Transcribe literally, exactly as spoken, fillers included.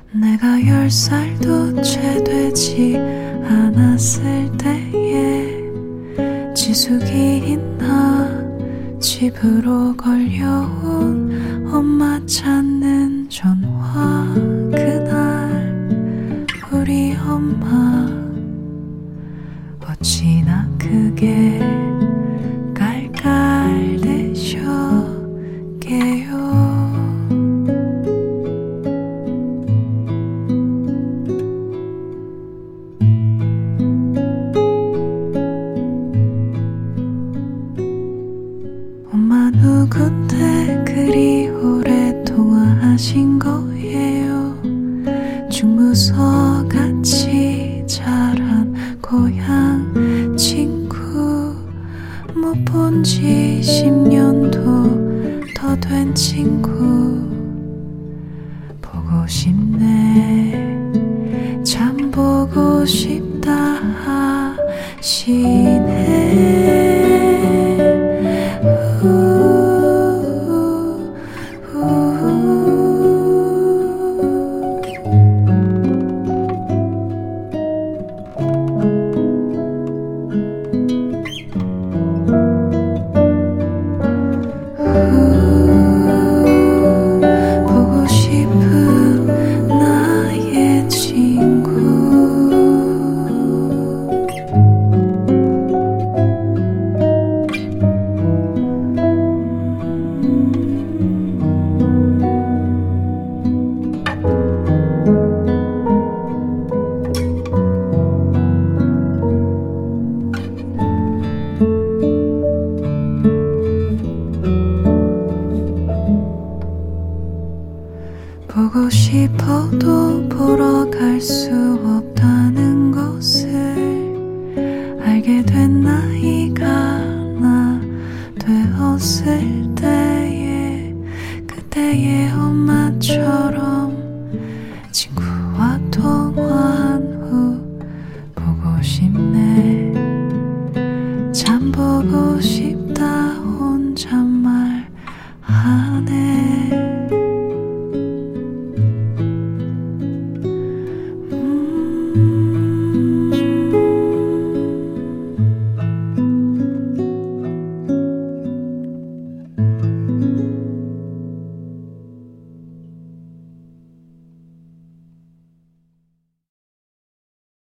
내가 열 살도 채 되지 않았을 때에 지숙이 있나 집으로 걸려온 엄마 찾는 전화. 그날 우리 엄마 어찌나 크게 깔깔대셨게요. 엄마 누군데 그리 오래 통화하신 거예요. 중무서같이 자란 고향 친구 못 본 지 십 년도 더 된 친구 보고 싶네 참 보고 싶다 하시네. 보고 싶어도 보러 갈 수 없